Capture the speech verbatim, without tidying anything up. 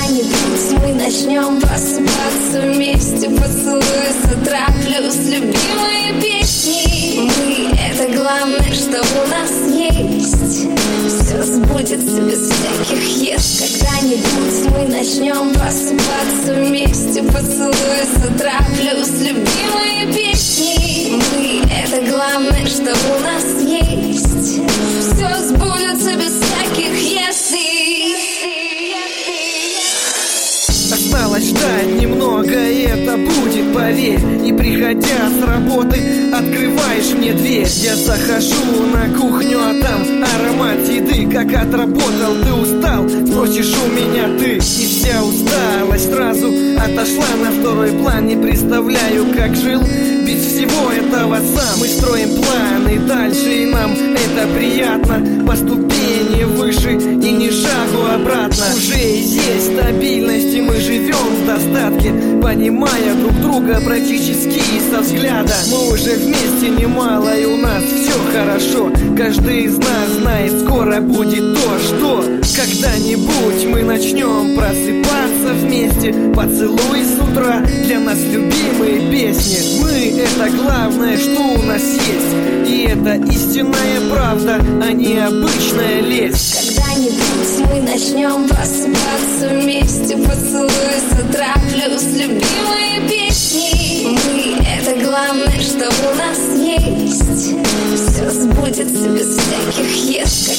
Когда-нибудь мы начнем просыпаться вместе, поцелуи затраплю с любимые песни. Мы — это главное, что у нас есть. Все сбудется без всяких «если». Когда-нибудь мы начнем просыпаться вместе, поцелуи затраплю с любимые песни. Мы — это главное, что у нас есть. Все сбудется без всяких «если». Осталось ждать немного, и это будет, поверь. И приходя с работы, открываешь мне дверь. Я захожу на кухню, а там аромат еды. Как отработал, ты устал? Спросишь у меня ты. И вся усталость сразу отошла на второй план. Не представляю, как жил без всего этого сам. Мы строим планы дальше, и нам это приятно. По ступени выше и ни шагу обратно. Уже есть стабильность, и мы живем в достатке, понимая друг друга практически со взгляда. Мы уже вместе немало, и у нас все хорошо. Каждый из нас знает, скоро будет то, что когда-нибудь мы начнем просыпаться вместе. Поцелуй с утра, для нас любимые песни. Мы — это главное, что у нас есть. И это истинная правда, а не обычная лесть. Когда-нибудь мы начнем просыпаться вместе, поцелуи затраплю с любимые песни. Мы — это главное, что у нас есть. Все сбудется без всяких